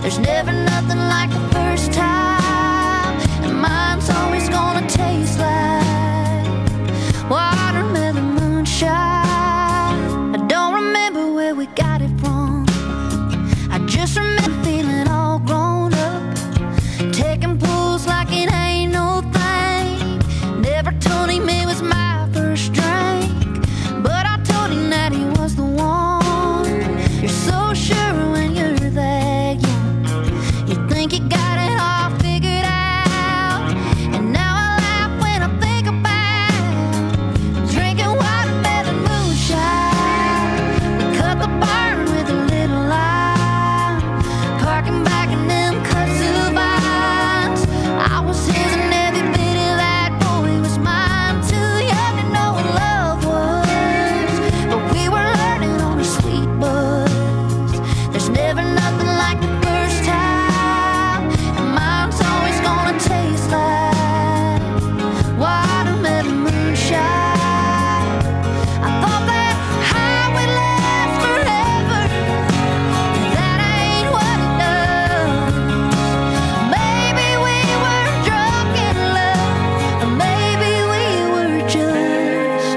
There's never nothing like the first time, and mine's always gonna taste like watermelon moonshine. I don't remember where we got it from. I just remember feeling all grown up, taking pulls like it ain't no thing. Never told him it was my first drink, but I told him that he was the one. You're so sure when you're that young, you think you got it all figured out. And now I laugh when I think about drinking watermelon moonshine. We cut the barn with a little lime, parking back in them kudzu vines. I was his and every bit of that boy was mine. Too young to know what love was, but we were learning on a sweet buzz. There's never nothing like the first time, and mine's always gonna taste like watermelon moonshine. I thought that high would last forever, that ain't what it does. Maybe we were drunk in love, or maybe we were just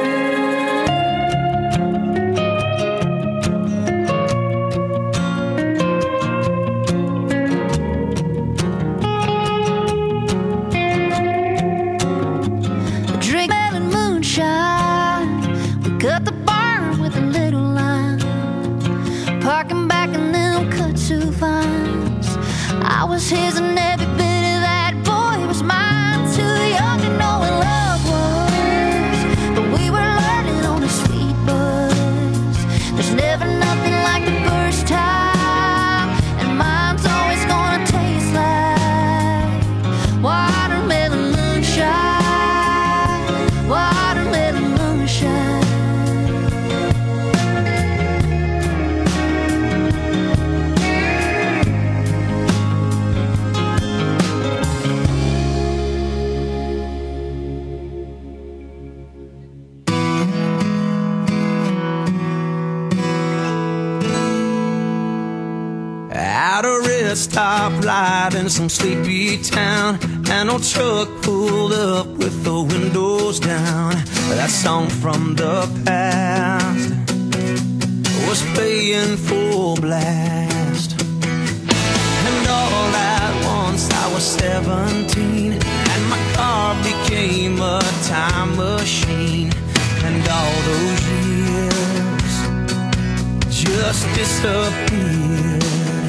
drink melon moonshine. We cut the barn with a little line, parking back in them kudzu vines. I was his and every bit of that boy was mine. Too young to know what love was, but we were learning on a sweet buzz. There's never nothing like the first time, and mine's always gonna taste like watermelon moonshine. Watermelon moonshine. At a red stoplight in some sleepy town, and old truck pulled up with the windows down. That song from the past was playing full blast. And all at once I was 17, and my car became a time machine. And all those years just disappeared.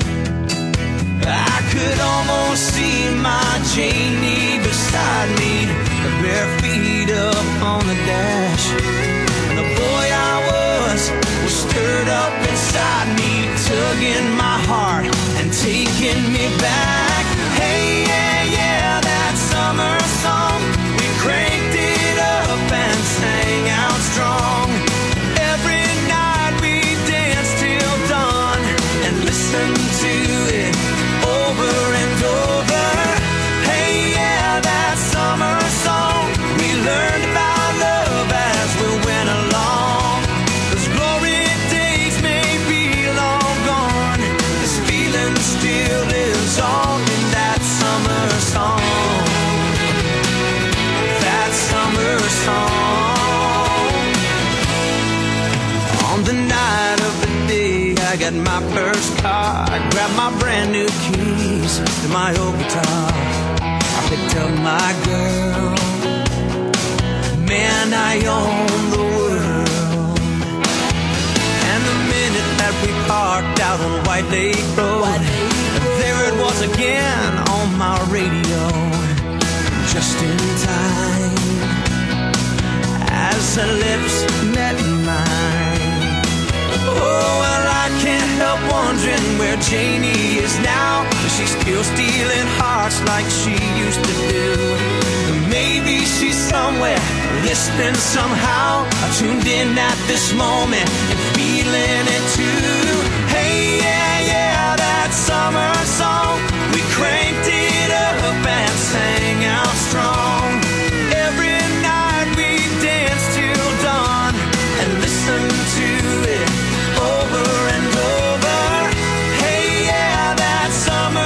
I could almost see my Janie beside me, her bare feet up on the dash. And the boy I was stirred up inside me, tugging my heart and taking me back. Hey, yeah, yeah, that summer song, we cranked it up and sang out strong. Every night we danced till dawn and listened to it over and over. Hey, yeah, that summer song, we learned about love as we went along. Those glory days may be long gone, this feeling still lives on in that summer song. That summer song. On the night of the day I got my first car, I grabbed my brand new keys to my old guitar. I picked up my girl, man, I own the world. And the minute that we parked out on White Lake Road, there it was again on my radio, just in time as her lips met mine. Oh, well, I can't help wondering where Janie is now. She's still stealing hearts like she used to do. Maybe she's somewhere listening somehow, tuned in at this moment and feeling it too. Hey, yeah, yeah, that summer song, we cranked it up and sang out strong. Every night we danced till dawn and listened to it over and over. Hey, yeah, that summer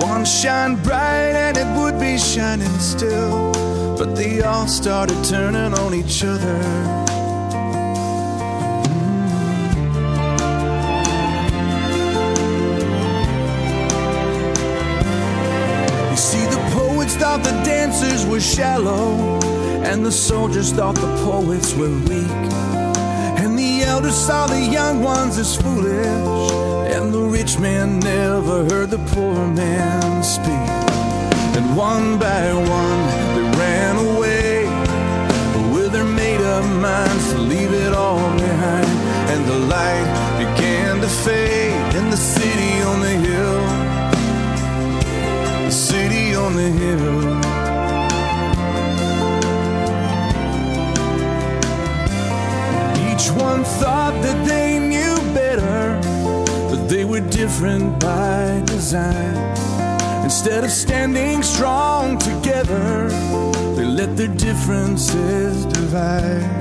One shined bright and it would be shining still, but they all started turning on each other. You see, the poets thought the dancers were shallow, and the soldiers thought the poets were weak, and the elders saw the young ones as foolish, and the rich man never heard the poor man speak. And one by one they ran away with their made-up minds to leave it all behind. And the light began to fade in the city on the hill, the city on the hill. Each one thought that they knew better, but they were different by design. Instead of standing strong together, they let their differences divide.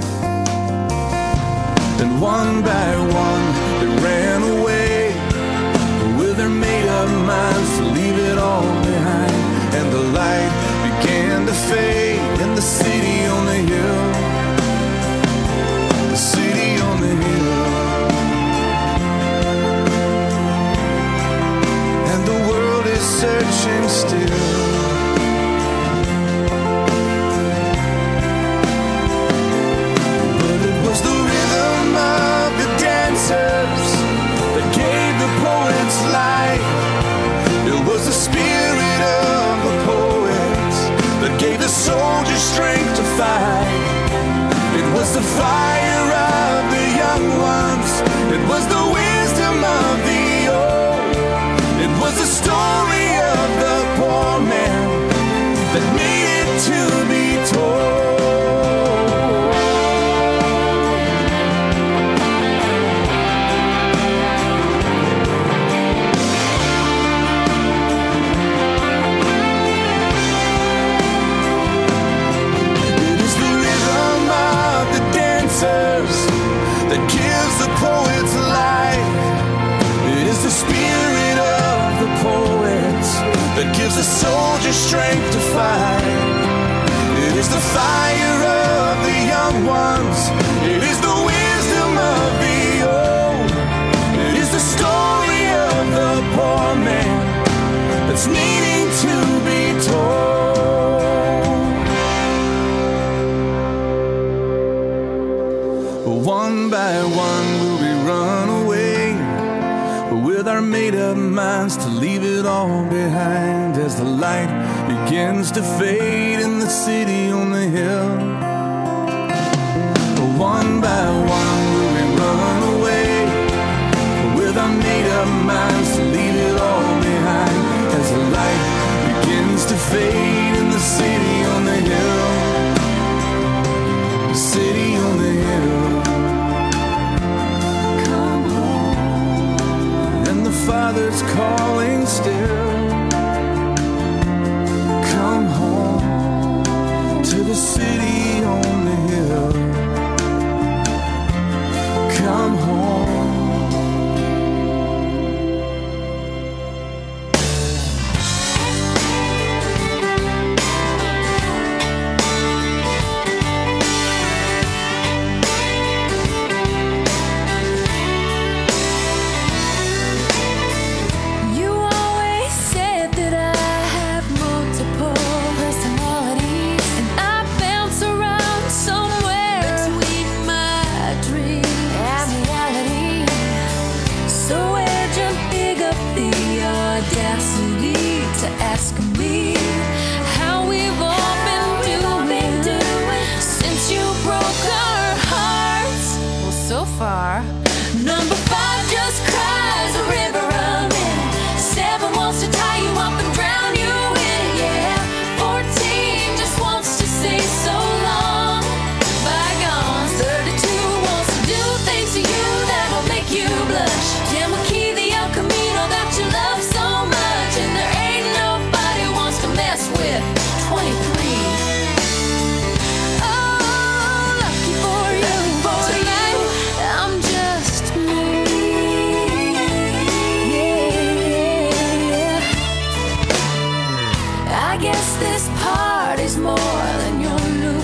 And one by one they ran away with their made-up minds to leave it all behind. And the light began to fade in the city on the hill, the city on the hill. Searching still, but it was the rhythm of the dancers that gave the poets life. It was the spirit of the poets that gave the soldiers strength to fight. It was the fire of the young ones, it was the wisdom of the old, it was the story of the poor man that needed to be told. It is the rhythm of the dancers that gives the poets life. It is the spirit of the poets that gives the soldier strength to fight. It is the fire of the young ones, it is the wisdom of the old, it is the story of the poor man that's needing to be told. One by one will we run away with our made-up minds to leave it all behind, as the light begins to fade in the city on the hill. One by one will we run away with our made-up minds to leave it all behind, as the light begins to fade in the city on the hill, the city on the hill. Father's calling still. Come home to the city on the hill. Come home.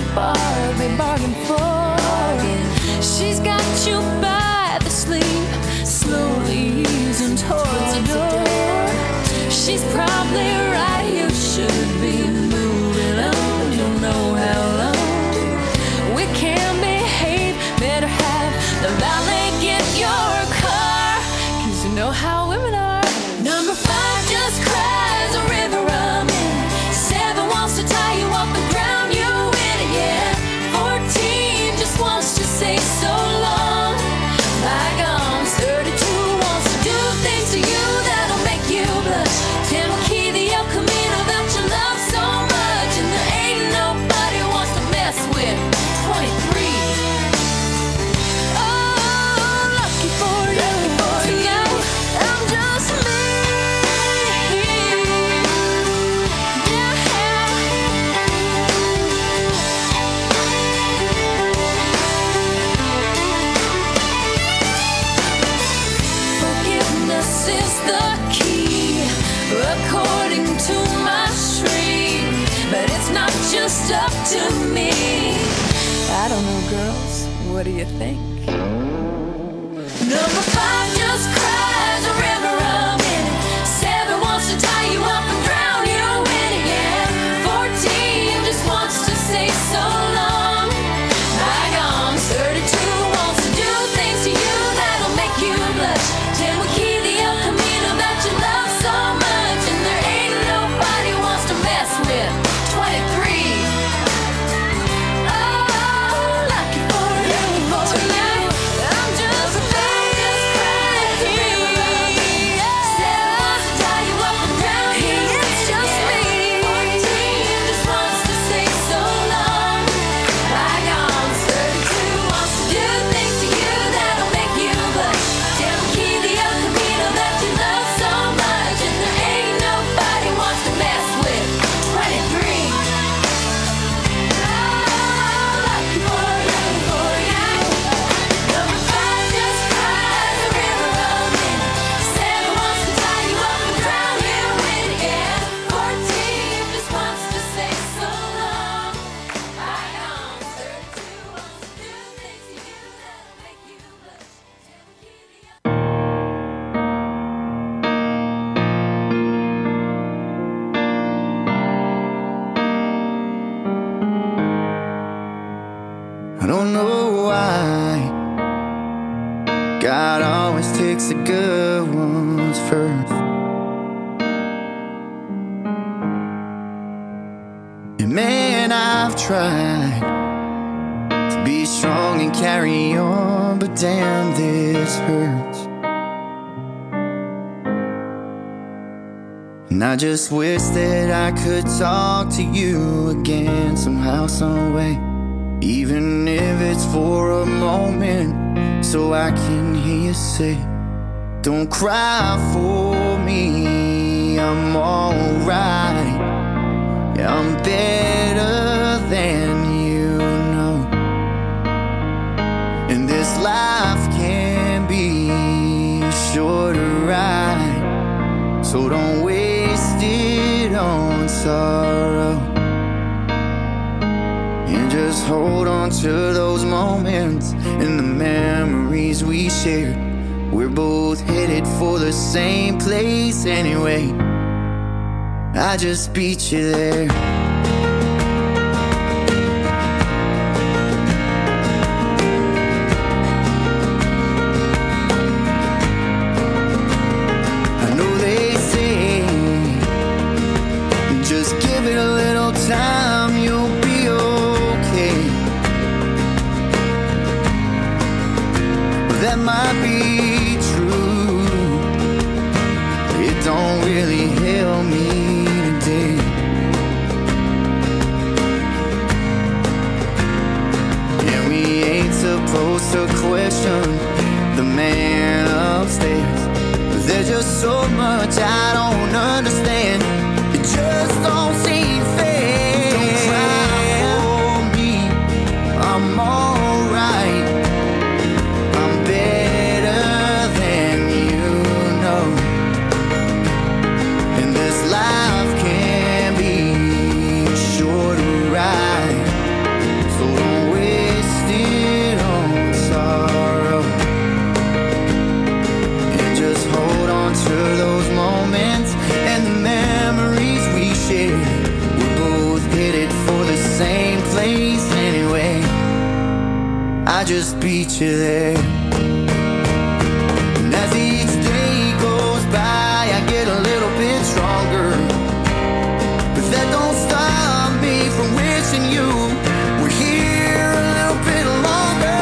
Barbie bargain for. She's got you by the sleeve, slowly easing towards the door. She's probably right, you should be moving on. You'll know how long we can't behave. Better have the valet get your car, 'cause you know how women are. Number 5 just cries a river running. 7 wants to tie you up and drown you in it, yeah. 14 just wants to say so long. Bygones. 32 wants to do things to you that'll make you blush. 10 will key the El Camino that you love so much, and there ain't nobody wants to mess with 23. Oh, lucky for you, I'm just me. Forgiveness is the key, according to my street, but it's not just up to me. I don't know, girls, what do you think? Number 5 just cries a river running. 7 wants to tie you up and drown you in it, yeah. 14 just wants to say so long. Bygones. 32 wants to do things to you that'll make you blush. 10 will key the El Camino that you love so much, and there ain't nobody wants to mess with 23. Oh, lucky for you, I'm just a just crying. 7 wants to tie you up and drown you. It's just me. 14 just wants to say so long. Bygones. 32 wants to do things to you that'll make you blush. 10 will key the El Camino that you love so much, and there ain't nobody wants to mess with 23. Oh, lucky for you. Number 5 just cries a river running. 7 wants to tie you up and drown you in it, yeah. 14 just wants to say so long. Bygones. 32 wants to do things to you that'll make you blush. 10 will key the I don't know why God always takes the good ones first. And man, I've tried to be strong and carry on, but damn, this hurts. And I just wish that I could talk to you again somehow, some way. Even if it's for a moment, so I can hear you say, don't cry for me, I'm alright. Yeah, I'm better than you know. And this life can be a shorter ride, so don't waste it on sorrow. And just hold on to those moments and the memories we shared. We're both headed for the same place anyway. I just beat you there. I know they say, just give it a little time, you'll be okay. That might be true, it don't really help me today. And we ain't supposed to question the man upstairs, but there's just so much I don't understand. It just don't seem fair. Don't cry for me, I'm alright. I'm better than you know. And this life can be a shorter ride, I just beat you there. And as each day goes by, I get a little bit stronger. But that don't stop me from wishing you were here a little bit longer.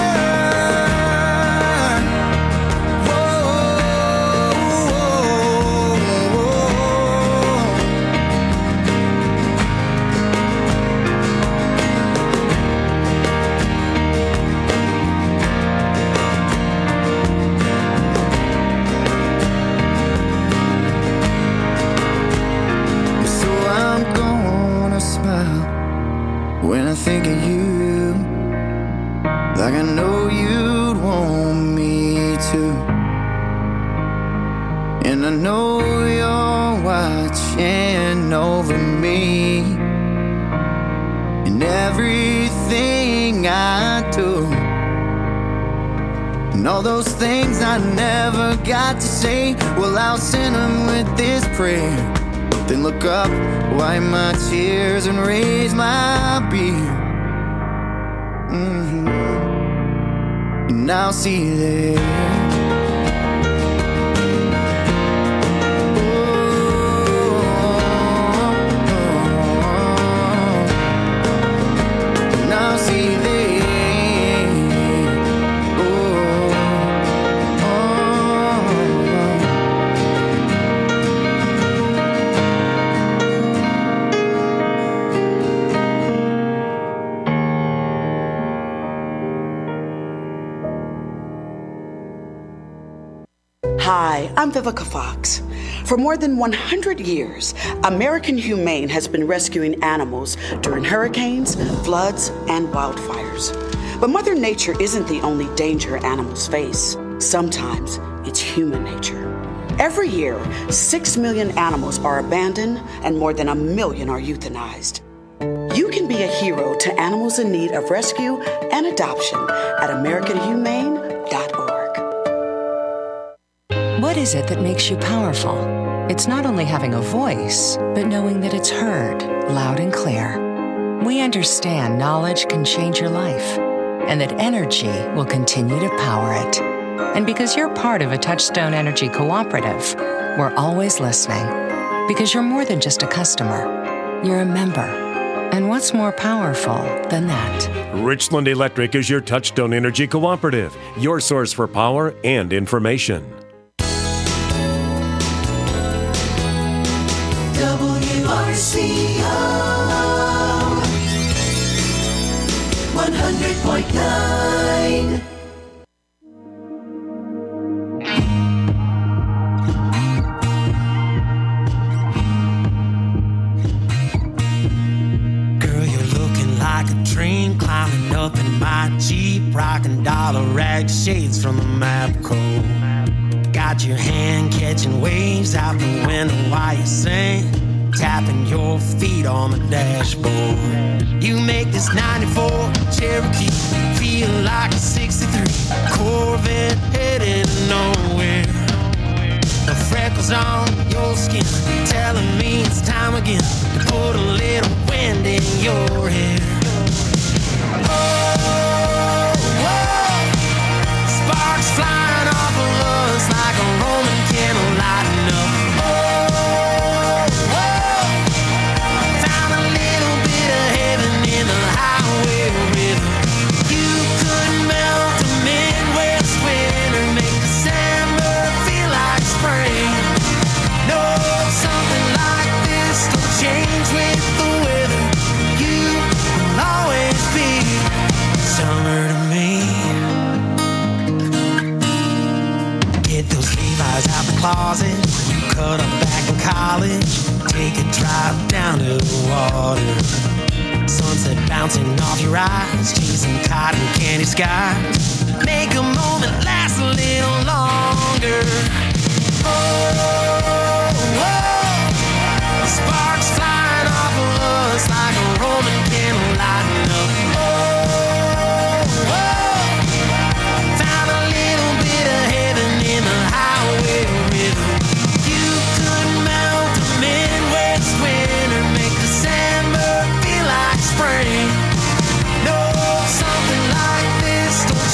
When I think of you, like I know you'd want me to. And I know you're watching over me in everything I do. And all those things I never got to say, well, I'll send them with this prayer. Then look up, wipe my tears and raise my beer. And I'll see you there. And I'll see you there. Hi, I'm Vivica Fox. For more than 100 years, American Humane has been rescuing animals during hurricanes, floods, and wildfires. But Mother Nature isn't the only danger animals face. Sometimes it's human nature. Every year, 6 million animals are abandoned and more than 1 million are euthanized. You can be a hero to animals in need of rescue and adoption at AmericanHumane.org. What is it that makes you powerful? It's not only having a voice, but knowing that it's heard loud and clear. We understand knowledge can change your life, and that energy will continue to power it. And because you're part of a Touchstone Energy Cooperative, we're always listening. Because you're more than just a customer, you're a member. And what's more powerful than that? Richland Electric is your Touchstone Energy Cooperative, your source for power and information. WRCO 100.9. Girl, you're looking like a dream, climbing up in my Jeep, rocking dollar rag shades from the Mapco. Got your hand catching waves out the window while you sing, tapping your feet on the dashboard. You make this 94 Cherokee feel like a 63 Corvette heading nowhere. The freckles on your skin telling me it's time again to put a little wind in your hair. Oh, whoa. Sparks flying off of us like a Roman candle lighting up. Closet, you cut up back in college, take a drive down to the water. Sunset bouncing off your eyes, chasing cotton candy skies. Make a moment last a little longer. Oh, whoa. Sparks flying off of us like a Roman candle lighting up. Oh, whoa. Found a little bit of heaven in the highway. Spring. No, something like this don't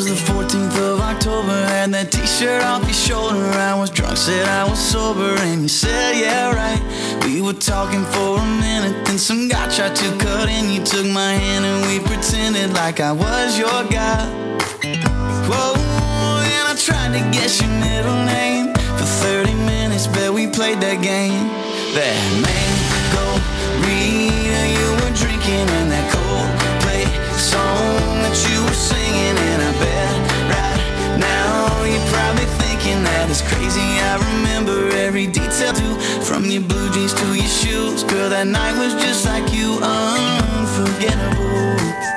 was the 14th of October, had that t-shirt off your shoulder. I was drunk, said I was sober, and you said, yeah, right. We were talking for a minute, then some guy tried to cut in. You took my hand and we pretended like I was your guy. Whoa, and I tried to guess your middle name. For 30 minutes, bet we played that game. That mango Rita you were drinking, and that Coldplay song that you were singing. And I bet right now you're probably thinking that it's crazy. I remember every detail too, from your blue jeans to your shoes. Girl, that night was just like you, unforgettable.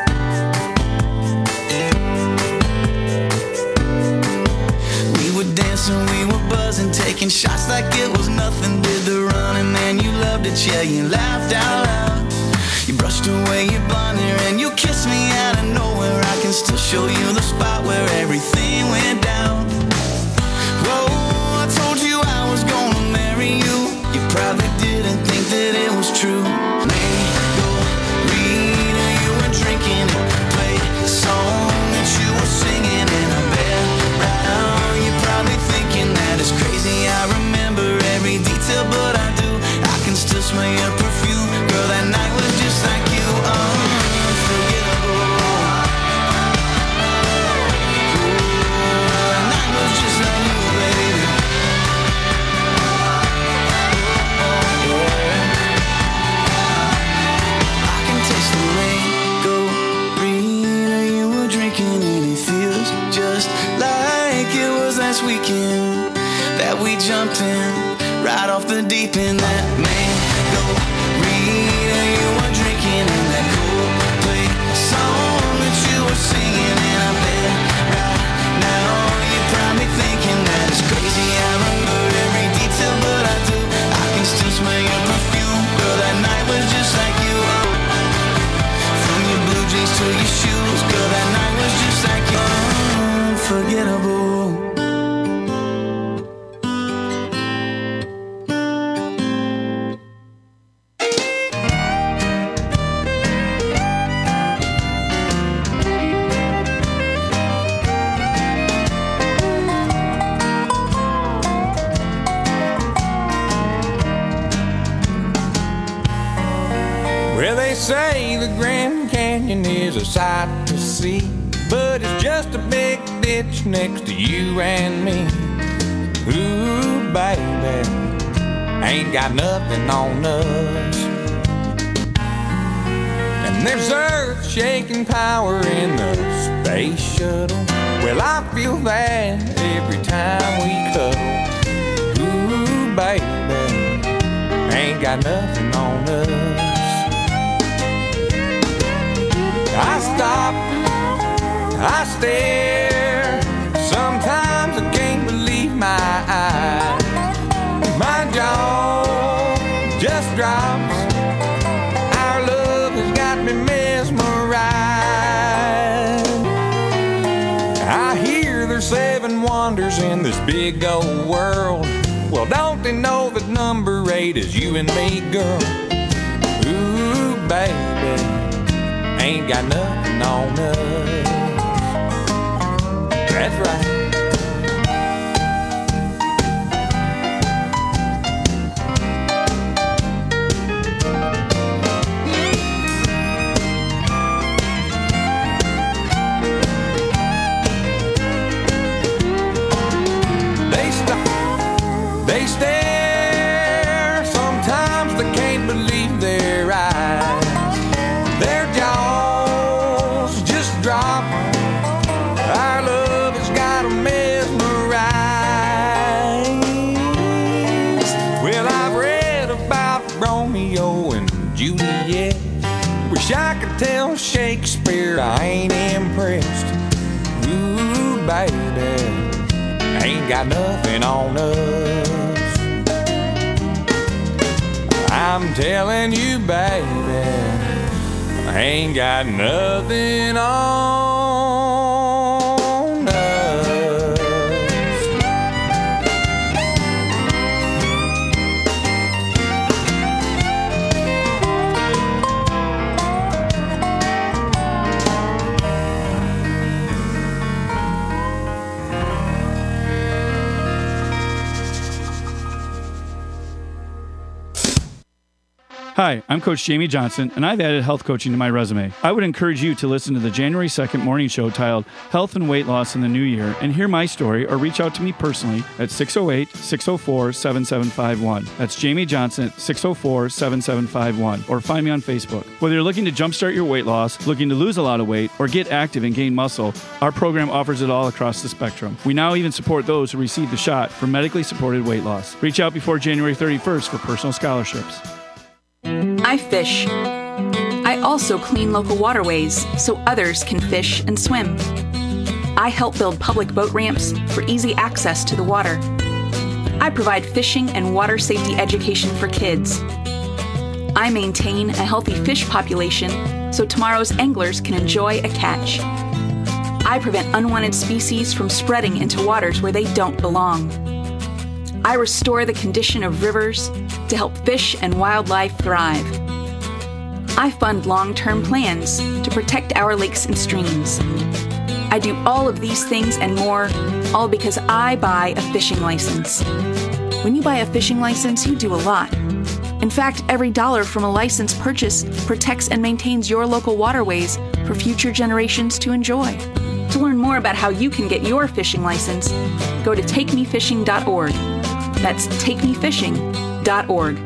We were dancing, we were buzzing, taking shots like it was nothing. Did the running, man, you loved it, yeah, you laughed out loud. You brushed away your blonde hair and you kissed me out of nowhere. I can still show you the spot where everything went down. Whoa, I told you I was gonna marry you. You probably didn't think that it was true. Mango Rita, you were drinking and played a song that you were singing. And I bet right now you're probably thinking that it's crazy. I remember every detail, but I do. I can still smell your perfume. Girl, that night was just like you, unforgettable. That night was just like you, baby. I can taste the mango Rita you were drinking, and it feels just like it was last weekend that we jumped in right off the deep end. That mango Rita you were drinking, and that Coldplay song that you were singing. And I bet right now you're probably thinking that it's crazy. I remember every detail, but I do. I can still smell your perfume. Girl, that night was just like you, from your blue jeans to your shoes. Girl, that night was just like you, unforgettable. Well, they say the Grand Canyon is a sight to see, but it's just a big ditch next to you and me. Ooh, baby, ain't got nothing on us. And there's earth-shaking power in the space shuttle. Well, I feel that every time we cuddle. Ooh, baby, ain't got nothing on us. I stop, I stare. Sometimes I can't believe my eyes. My jaw just drops. Our love has got me mesmerized. I hear there's 7 wonders in this big old world. Well, don't they know that number 8 is you and me, girl? Ooh, baby, ain't got nothing on us. That's right. They stare. Sometimes they can't believe their eyes. Their jaws just drop. Our love has got them mesmerized. Well, I've read about Romeo and Juliet. Wish I could tell Shakespeare I ain't impressed. Ooh, baby, ain't got nothing on us. I'm telling you, baby, I ain't got nothing on us. Hi, I'm Coach Jamie Johnson, and I've added health coaching to my resume. I would encourage you to listen to the January 2nd morning show titled Health and Weight Loss in the New Year and hear my story or reach out to me personally at 608-604-7751. That's Jamie Johnson at 604-7751, or find me on Facebook. Whether you're looking to jumpstart your weight loss, looking to lose a lot of weight, or get active and gain muscle, our program offers it all across the spectrum. We now even support those who receive the shot for medically supported weight loss. Reach out before January 31st for personal scholarships. I fish. I also clean local waterways so others can fish and swim. I help build public boat ramps for easy access to the water. I provide fishing and water safety education for kids. I maintain a healthy fish population so tomorrow's anglers can enjoy a catch. I prevent unwanted species from spreading into waters where they don't belong. I restore the condition of rivers to help fish and wildlife thrive. I fund long-term plans to protect our lakes and streams. I do all of these things and more, all because I buy a fishing license. When you buy a fishing license, you do a lot. In fact, every dollar from a license purchase protects and maintains your local waterways for future generations to enjoy. To learn more about how you can get your fishing license, go to takemefishing.org. That's takemefishing.org.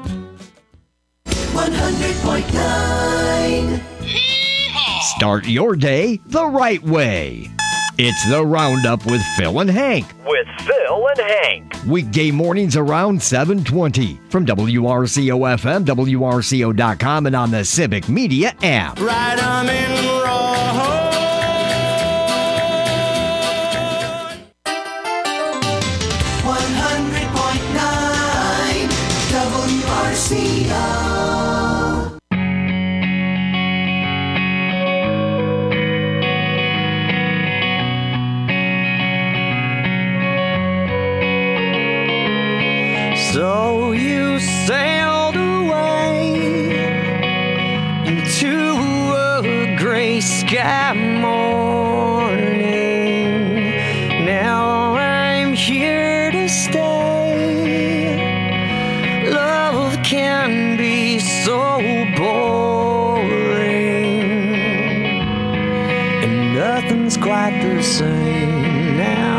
100.9. Start your day the right way. It's the Roundup with Phil and Hank. With Phil and Hank. Weekday mornings around 7:20 from WRCO-FM, WRCO.com, and on the Civic Media app. Right arm in raw. 100.9 WRCO. So you sailed away into a gray sky morning. Now I'm here to stay. Love can be so boring, and nothing's quite the same now.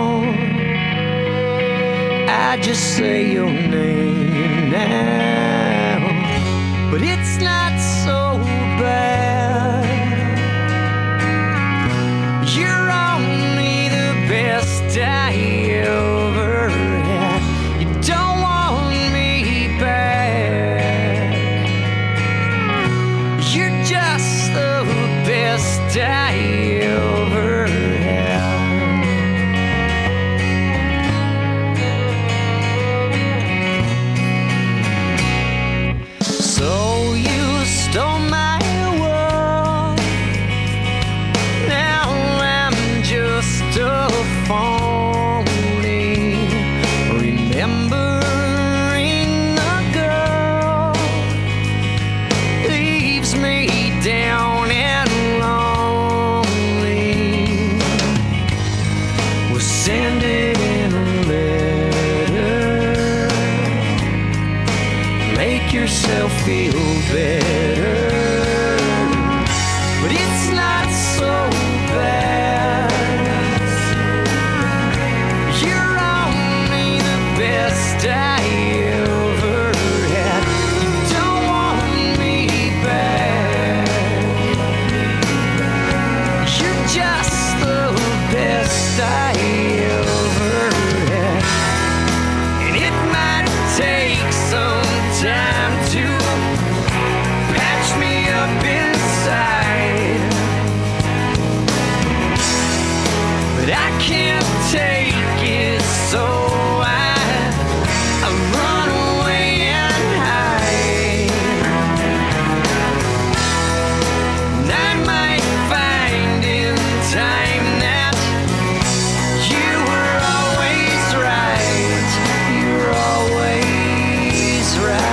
I just say your name now, but it's not so bad. You're only the best I ever had. You don't want me back. You're just the best I ever had. So you stole my world. Now I'm just a phony, remembering the girl leaves me down and lonely. We'll send it in a letter. Make yourself feel better, but it's not so bad. You're only the best I ever had. You don't want me back. You're just the best I ever had. And it might take some time to patch me up inside, but I can't take it, so I run away and hide. And I might find in time that you were always right. You're always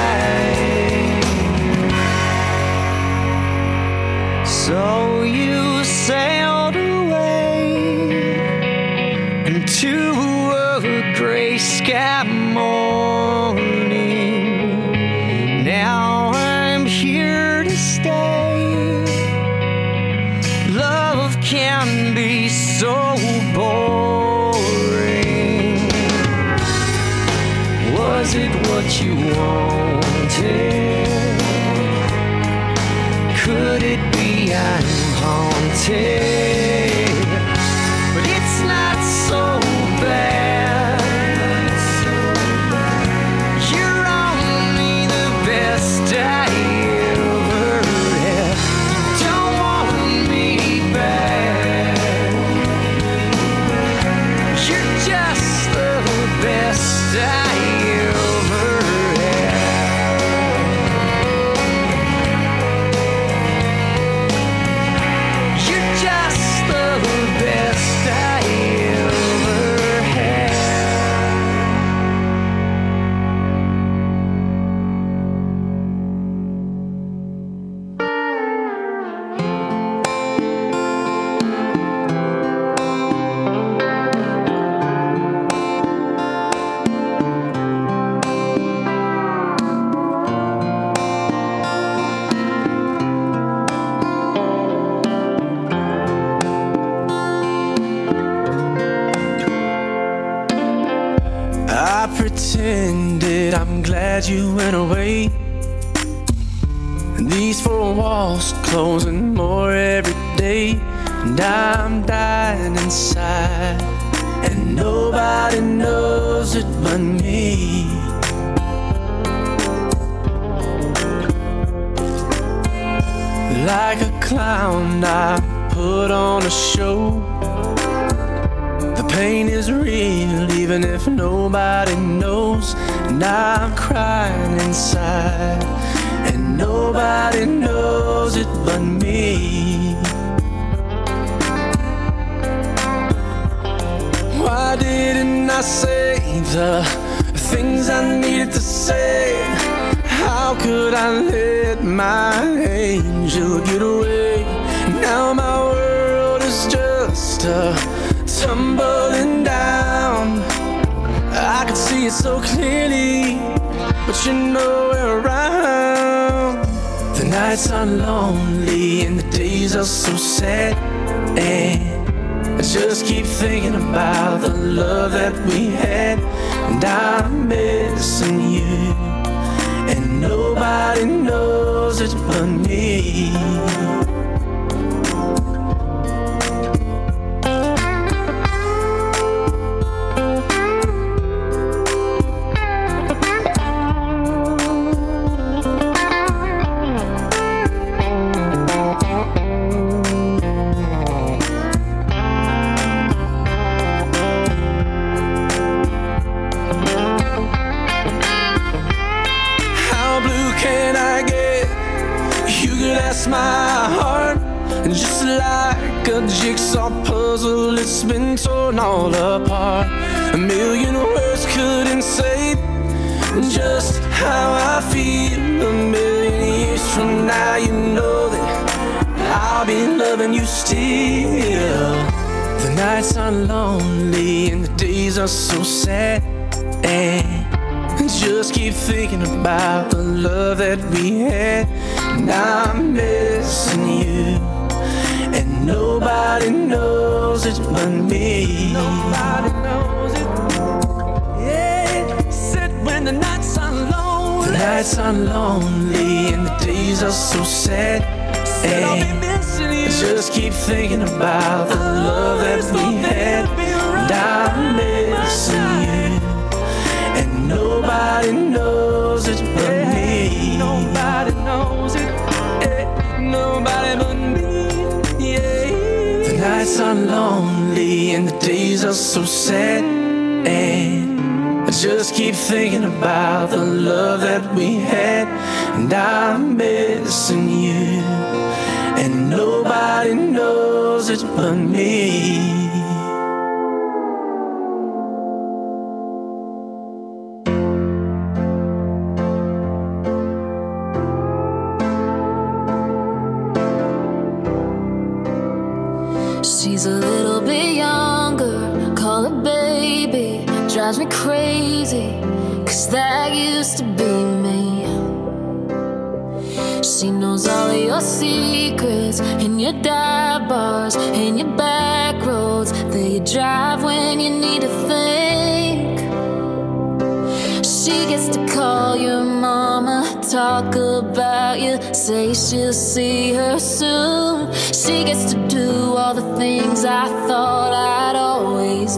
right. So you sailed away into a gray sky morning. Now you wanted? Could it be I'm haunted? But it's not so bad. You're only the best I ever had. You don't want me back. You're just the best I ever had. You're just the best I ever had. I pretended I'm glad you went away. And these four walls closing more every day. And I'm dying inside, and nobody knows it but me. Like a clown, I put on a show. The pain is real, even if nobody knows. And I'm crying inside, and nobody knows it but me. Why didn't I say the things I needed to say? How could I let my angel get away? Now my world is just tumbling down. I can see it so clearly, but you're nowhere around. The nights are lonely and the days are so sad, and I just keep thinking about the love that we had. And I'm missing you, and nobody knows it but me. My heart, and just like a jigsaw puzzle, it's been torn all apart. A million words couldn't say just how I feel. A million years from now, you know that I'll be loving you still. The nights are lonely and the days are so sad, and I just keep thinking about the love that we had. And I'm missing you, and nobody knows it but me. Nobody knows it. Yeah, said when the nights are lonely. The nights are lonely and the days are so sad. And I just keep thinking about the love that we had. And I'm missing you, and nobody knows it but me. Nobody knows it, nobody but me, yeah. The nights are lonely and the days are so sad, and I just keep thinking about the love that we had. And I'm missing you, and nobody knows it but me. She's a little bit younger, call her baby. Drives me crazy, 'cause that used to be me. She knows all of your secrets, and your dive bars, and your back roads that you drive when you need to think. She gets to call talk about you, say she'll see her soon. She gets to do all the things I thought I'd always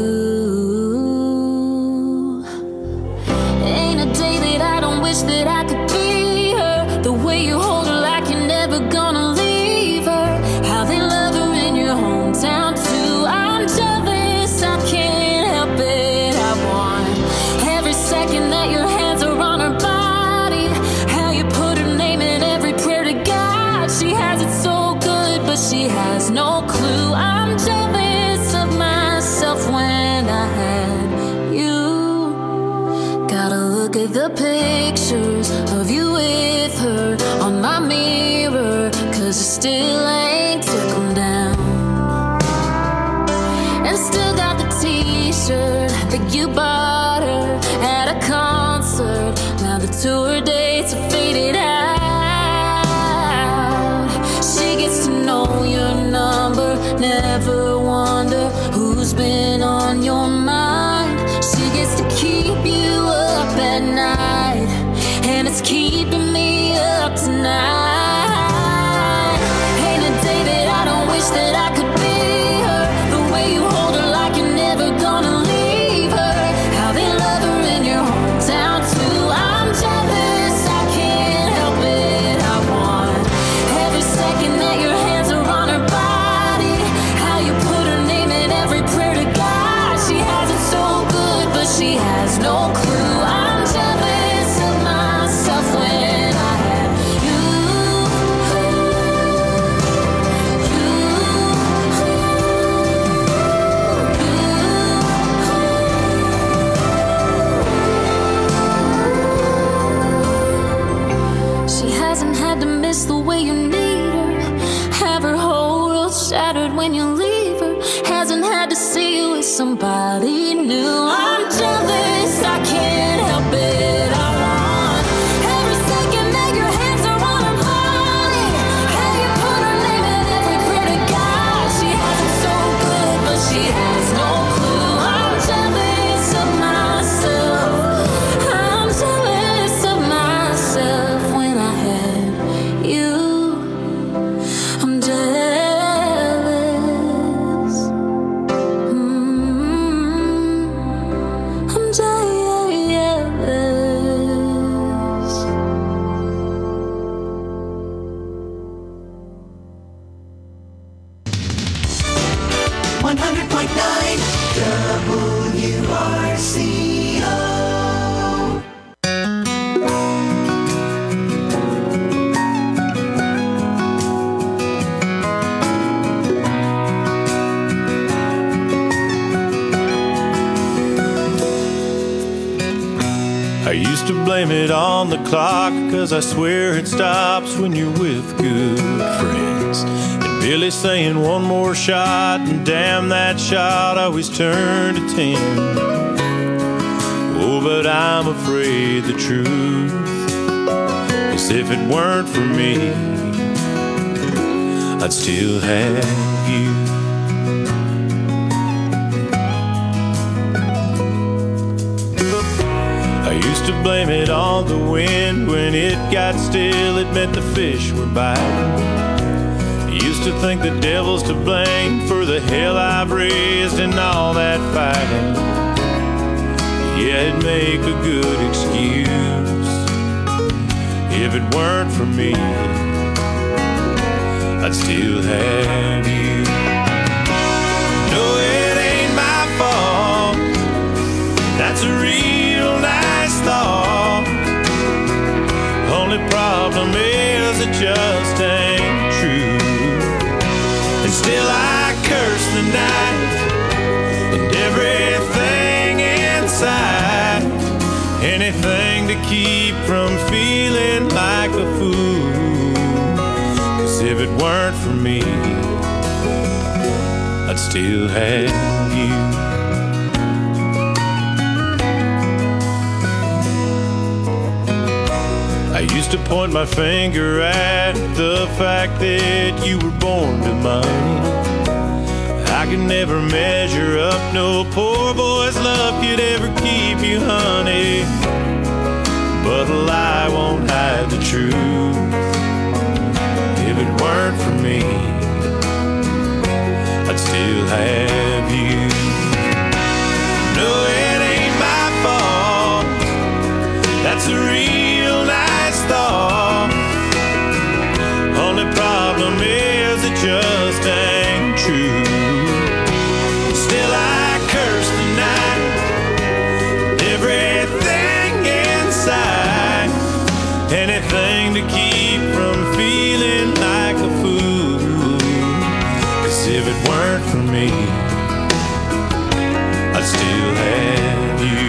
do. Ain't a day that I don't wish that I could be her. The way you hold her like you're never gonna leave her. How they love her in your hometown too. I'm jealous, I can't help it. I want every second that your hands are on her body. How you put her name in every prayer to God. She has it so good, but she has no clue. I'm jealous of myself when I had you. Gotta look at the pictures of you with her on my mirror, 'cause I still ain't took them down. And still got the t-shirt that you bought her at a concert. Now the tour dates are faded out. She gets to know your number, never wonder who's been on your mind. She gets to keep you up at night, and it's keeping me up tonight. Ain't a day that I don't wish that I could be her. The way you hold her like you're never gonna leave her. How they love her in your hometown too. I'm jealous, I can't help it. I want every second that your hands are on her body. How you put her name in every prayer to God. She has it so good, but she has no clue. I'm jealous of myself when I had you. She hasn't had to miss the way you need her. Have her whole world shattered when you leave her. Hasn't had to see you with somebody new. I'm jealous, I can't help it. I want every second that your hands are on her body. How you put her name in every prayer to God. She has it so good, but she has no clue. I'm jealous of myself. I'm jealous of myself when I had you. I'm jealous. I'm jealous. 100.9 WRCO. I used to blame it on the clock, 'cause I swear it stops when you're with good friends. And Billy saying one more shot, and damn, that shot always turned to 10. Oh, but I'm afraid the truth is if it weren't for me, I'd still have you. I used to blame it on the wind. When it got still, it meant the fish were biting. I used to think the devil's to blame for the hell I've raised and all that fighting. Yeah, it'd make a good excuse. If it weren't for me, I'd still have you. No, it ain't my fault. That's a real nice thought. Only problem is it just ain't true. And still I curse the night and everything inside. Anything to keep from feeling like a fool. 'Cause if it weren't for me, I'd still have you. I used to point my finger at the fact that you were born to money. I could never measure up, no poor boy's love could ever keep you, honey. but a lie won't hide the truth. If it weren't for me, I'd still have you. No, it ain't my fault. That's a real nice thought. Only problem is it just ain't true. Still I curse the night, everything inside, anything to keep from feeling like a fool. 'Cause if it weren't for me, I'd still have you.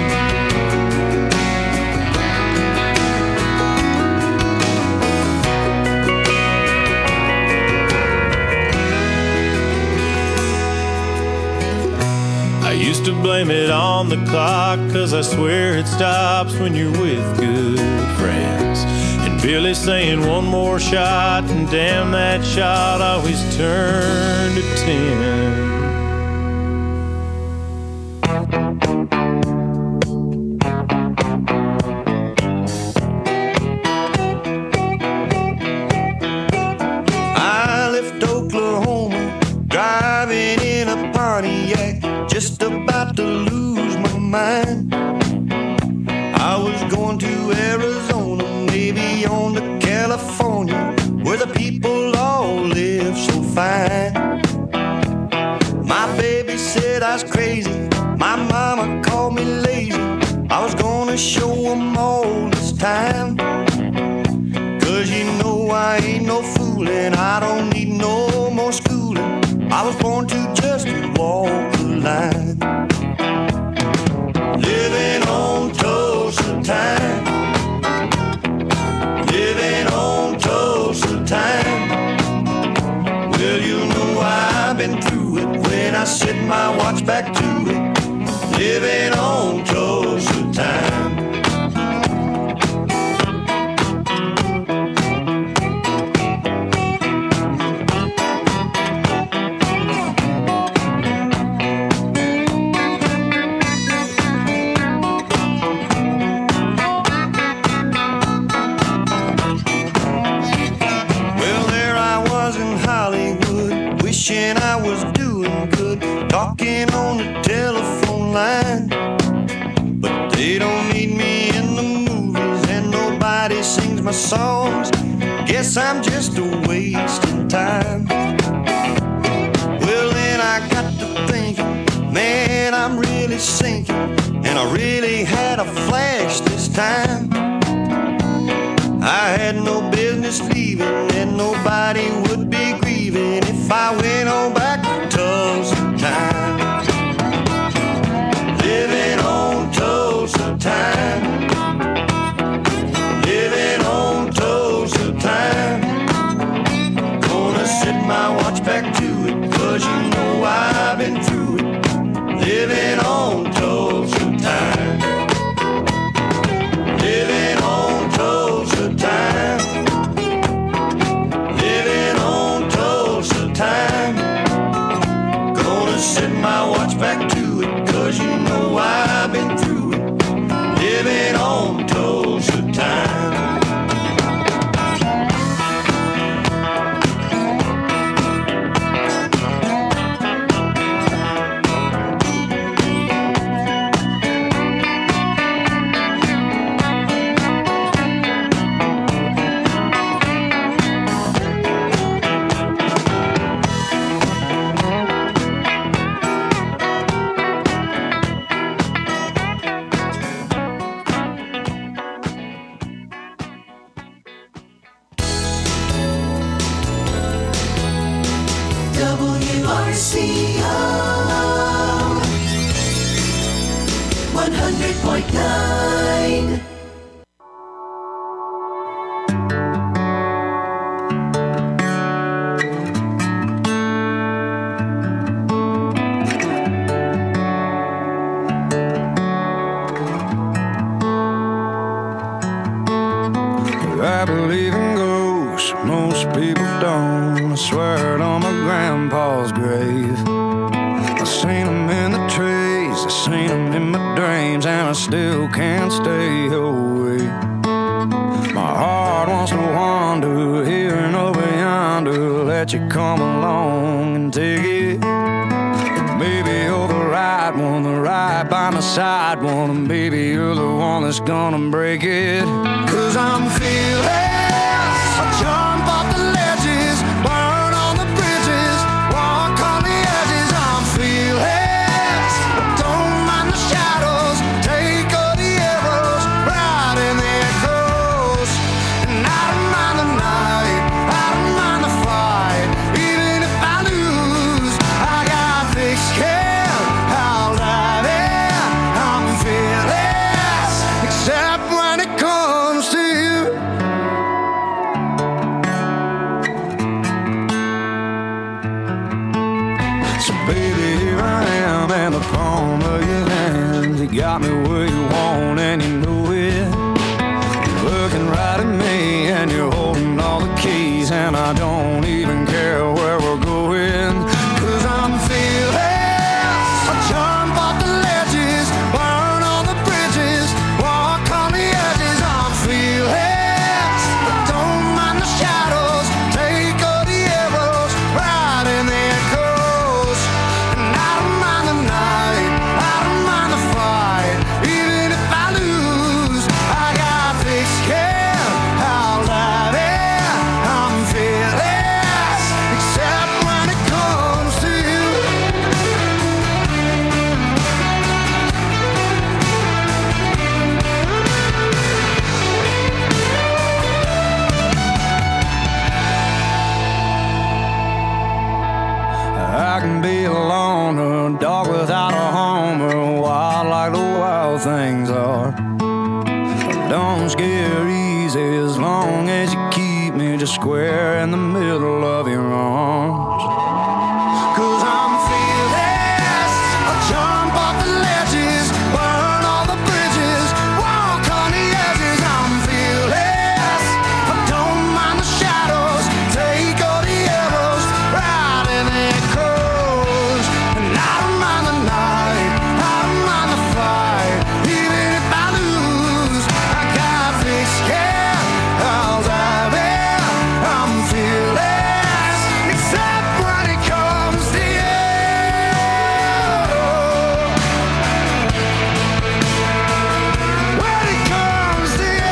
Used to blame it on the clock, 'cause I swear it stops when you're with good friends. And Billy saying one more shot, and damn, that shot always turned to 10. I left Oklahoma, driving in a Pontiac, just about to lose my mind. I was going to Arizona, maybe on to California, where the people all live so fine. My baby said I was crazy, my mama called me lazy. I was gonna show them all this time. 'Cause you know I ain't no fooling, I don't need no more schooling. I was born to just walk the line. Living on Tulsa time, living on Tulsa time. Well, you know I've been through it when I set my watch back to it. Living on Tulsa time. Wishing I was doing good, talking on the telephone line. But they don't need me in the movies, and nobody sings my songs. Guess I'm just a wasting time. Well, then I got to thinking, man, I'm really sinking, and I really had a flash this time. I had no business leaving, and nobody would be grieving if I went on back to Tulsa time. Living on Tulsa time. Living on Tulsa time. Gonna set my watch back to it, 'cause you know I've been through it. Living on Tulsa time. Living on Tulsa time. Living on Tulsa time. Gonna set my watch back to it, 'cause you know I've been through it. Living on Tulsa time. WRCO 100.9. I believe in ghosts, most people don't. I swear it on my grandpa's grave. I seen them in the trees, I seen them in my dreams, and I still can't stay away. let you come along and take it. Maybe you're the right one, the right by my side one, and maybe you're the one that's gonna break it. 'Cause I'm fearless, I jump off the ledges, burn on the bridges, walk on the edges. I'm fearless, I don't mind the shadows, take all the arrows, ride in the echoes. And I don't mind the night, I don't mind the fight, even if I lose, I got thick skin, I'll dive in. I'm fearless, except when it comes to you. So baby, here I am in the palm of your hand. You got me where you want and you know it. You're looking right at me and you're holding all the keys, and I don't even care where we're going. 'Cause I'm fearless, I jump off the ledges, burn on the bridges, walk on the edges. I'm fearless, I don't mind the shadows, take all the arrows, ride in the echoes. And I don't mind the night, I don't mind the fight, even if I lose, I got thick skin, I'll dive in. I'm fearless, except when it comes to you. I can be a loner, a dog without a home, or wild like the wild things are. Don't scare easy as long as you keep me just square in the middle of your arms. 'Cause I'm fearless, I jump off the ledges, burn all the bridges, walk on the edges. I'm fearless, I don't mind the shadows, take all the arrows, ride in the echoes. And I don't mind the night, I don't mind the fight, even if I lose, I got thick skin, I'll dive in. I'm fearless, except when it comes to you. When it comes to you.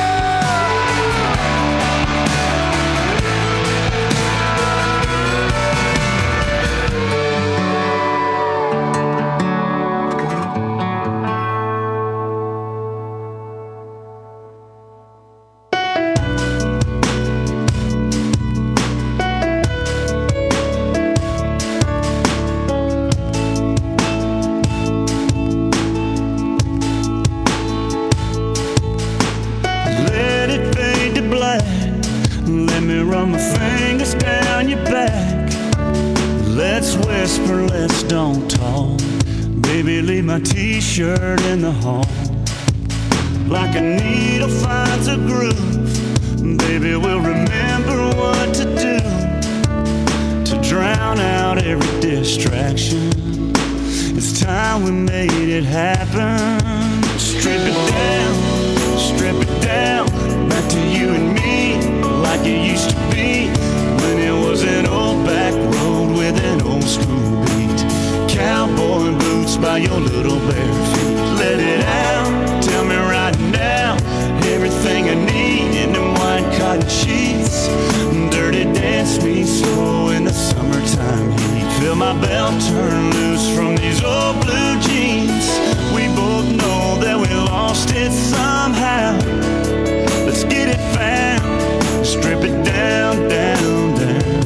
Let it fade to black. Let me run my fingers down your back. Let's whisper, let's don't talk. Baby, leave my t-shirt in the hall. Like a needle finds a groove, baby, we'll remember what to do to drown out every distraction. It's time we made it happen. Strip it down, strip it down, back to you and me, like it used to be, when it was an old back road with an old school beat. Cowboy boots by your little bare feet. Let it out, tell me right now, everything I need in them white cotton sheets. Dirty dance me slow in the summertime heat. Feel my belt turn loose from these old blue jeans. We both know that we lost it somehow. Let's get it found, strip it down, down, down.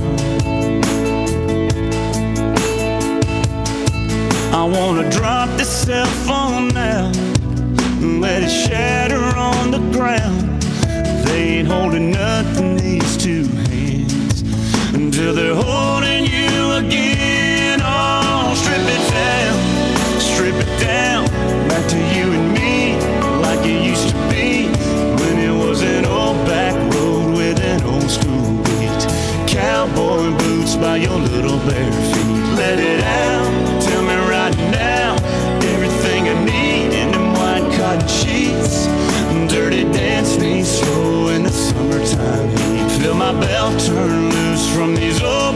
I wanna drop this cell phone now, let it shatter on the ground. They ain't holding nothing, these two hands, until they're holding you again. Oh, strip it down, back to you and me, like it used to be, when it was an old back road with an old school beat. Cowboy boots by your little bare feet. Let it out, tell me right now, everything I need in them white cotton sheets. Dirty dance me slow in the summertime heat. Feel my belt turn loose from these old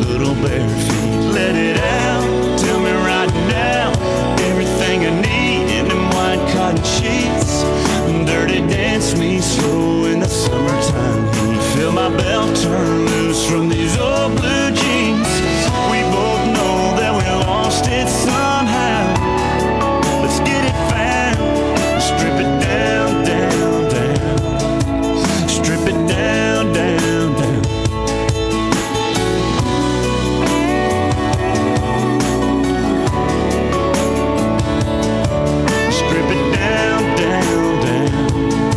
little bare feet. Let it out, tell me right now, everything I need in them white cotton sheets. Dirty dance me slow in the summertime heat. Feel my belt turn loose from these old blue jeans. We both know that we lost it somehow. Let's get it found, strip it down, down, down. Strip it down, down, down. Strip it down, down, down.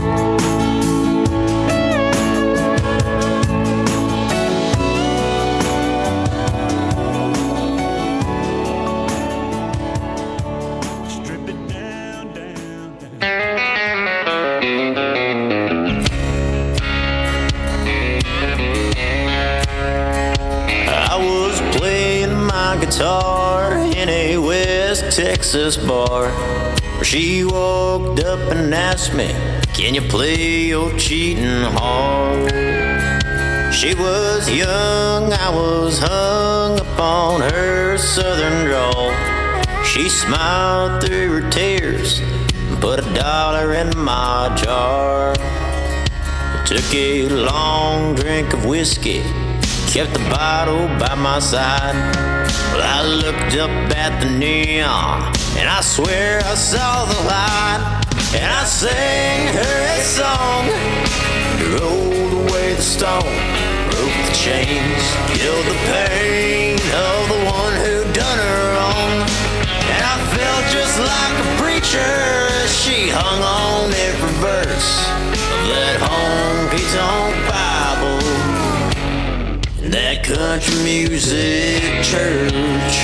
Strip it down, down, I was playing my guitar in a West Texas bar, where she walked up and asked me, "Can you play your cheating heart?" She was young, I was hung upon her southern drawl. She smiled through her tears and put $1 in my jar. I took a long drink of whiskey, kept the bottle by my side. Well, I looked up at the neon, and I swear I saw the light. And I sang her a song, rolled away the stone, broke the chains, killed the pain of the one who done her wrong. And I felt just like a preacher as she hung on every verse of that honky-tonk Bible, that country music church.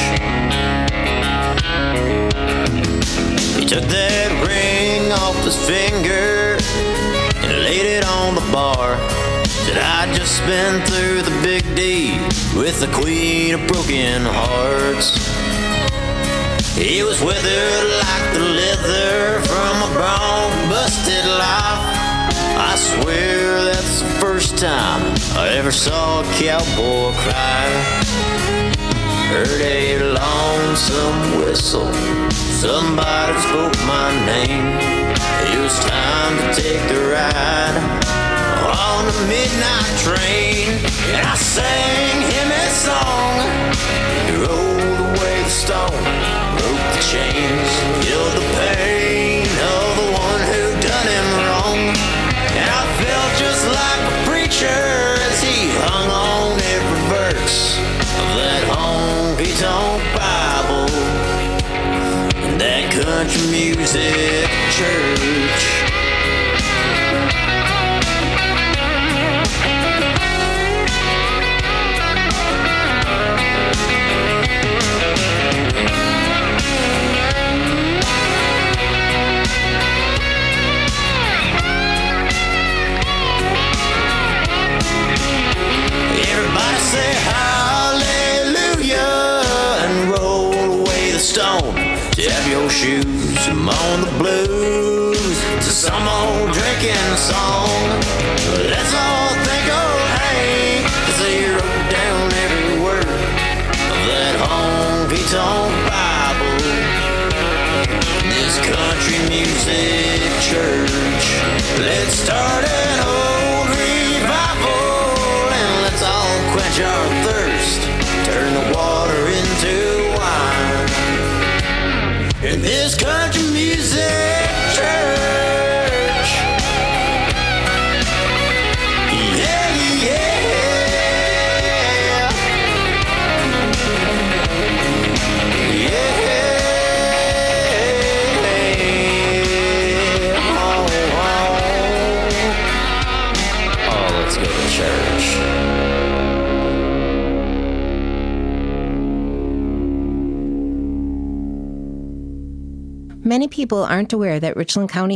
He took that ring off his finger and laid it on the bar. Said, "I'd just been through the big D with the queen of broken hearts." He was withered like the leather from a bone-busted life. I swear that's the first time I ever saw a cowboy cry. Heard a lonesome whistle, somebody spoke my name. It was time to take a ride on the midnight train. And I sang him a song, he rolled away the stone, broke the chains, killed the pain of the one who done him wrong. And I felt just like a preacher as he hung on every verse of that honky-tonk Bible, that country music church. Everybody say hallelujah and roll away the stone. Tap your shoes, I'm on the blues to some old drinking song. Let's all think of Hank, 'cause he wrote down every word of that honky-tonk Bible, this country music church. Let's start an old revival and let's all quench our thirst, turn the water into wine in this country music church. Yeah, yeah. Yeah. Oh, let's go to church. Many people aren't aware that Richland County